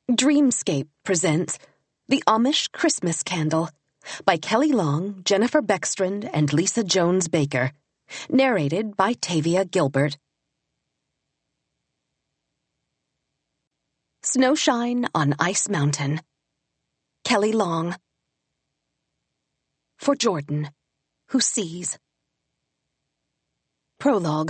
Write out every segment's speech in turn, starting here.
Dreamscape presents The Amish Christmas Candle by Kelly Long, Jennifer Beckstrand, and Lisa Jones Baker. Narrated by Tavia Gilbert. Snowshine on Ice Mountain. Kelly Long. For Jordan, who sees. Prologue.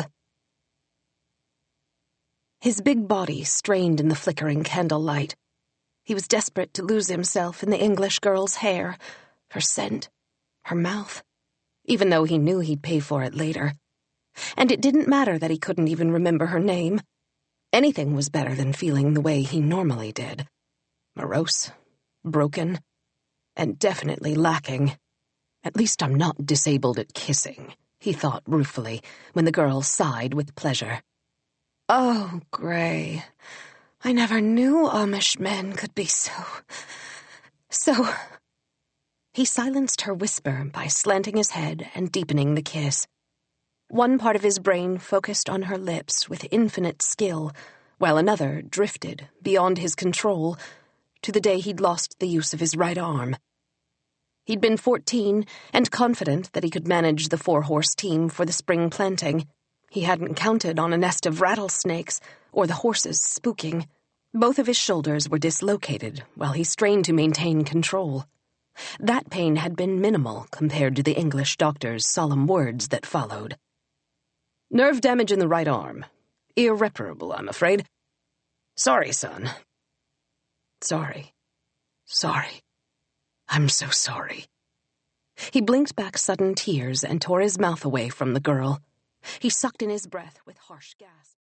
His big body strained in the flickering candlelight. He was desperate to lose himself in the English girl's hair, her scent, her mouth, even though he knew he'd pay for it later. And it didn't matter that he couldn't even remember her name. Anything was better than feeling the way he normally did. Morose, broken, and definitely lacking. At least I'm not disabled at kissing, he thought ruefully, when the girl sighed with pleasure. Oh, Gray, I never knew Amish men could be so... He silenced her whisper by slanting his head and deepening the kiss. One part of his brain focused on her lips with infinite skill, while another drifted, beyond his control, to the day he'd lost the use of his right arm. He'd been 14 and confident that he could manage the 4-horse team for the spring planting. He hadn't counted on a nest of rattlesnakes or the horses spooking. Both of his shoulders were dislocated while he strained to maintain control. That pain had been minimal compared to the English doctor's solemn words that followed. Nerve damage in the right arm. Irreparable, I'm afraid. Sorry, son. Sorry. I'm so sorry. He blinked back sudden tears and tore his mouth away from the girl. He sucked in his breath with harsh gasps.